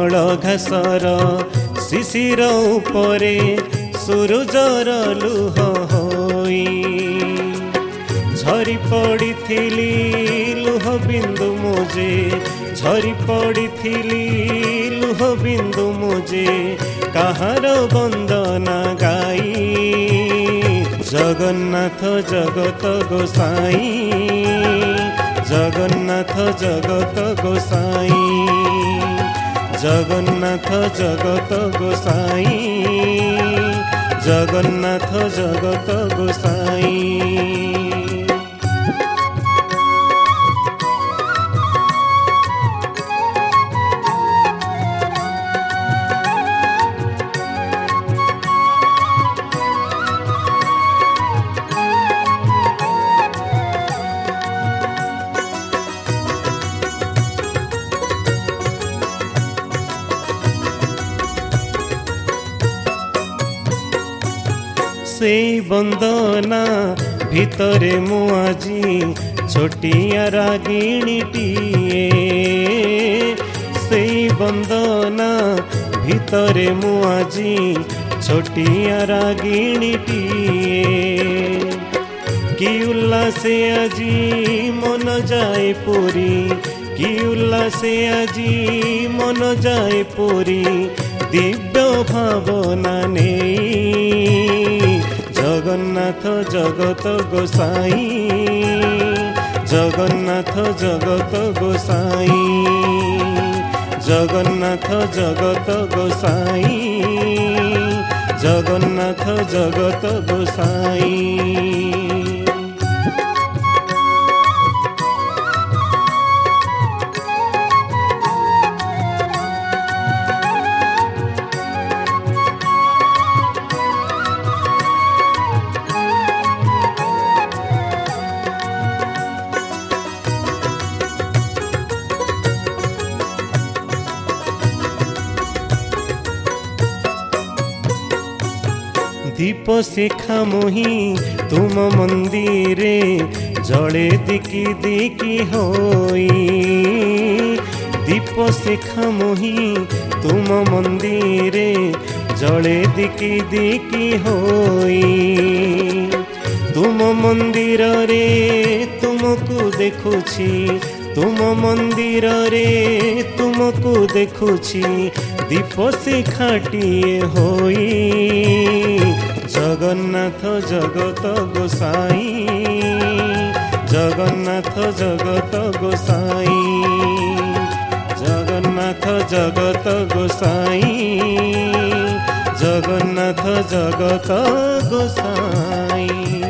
कोमल घासर शिशिर उपरे सूरजर लुह होई झरी पड़िथिली लुह बिंदु मुझे झरी पड़िथिली लुह बिंदु मुझे काहार वंदना गाई जगन्नाथ जगत गोसाई जगन्नाथ जगत गोसाई जगन्नाथ जगत गोसाई जगन्नाथ जगत गोसाई। से बंदना भितरे मु आजी छोटिया रागिणीटीए से बंदना भितरे मु आजी छोटिया रागिणीटीए कि उल्लासे आजी मन जाए पूरी कि उल्लासे आजी मन जाए पूरी दिव्य भावना नहीं जगन्नाथ जगत गोसाई जगन्नाथ जगत गोसाई जगन्नाथ जगत गोसाई जगन्नाथ जगत गोसाई। दीप शिखा मोही तुम मंदिरे जड़े दिकी दिकी होई दीप शिखा मोही तुम मंदिरे जड़े दिकी दिकी होई तुम मंदिर रे तुमको देखुछि तुम मंदिर रे तुमको देखुछि दीप शिखाटिए होई जगन्नाथ जगत गोसाई जगन्नाथ जगत गोसाई जगन्नाथ जगत गोसाई जगन्नाथ जगत गोसाई।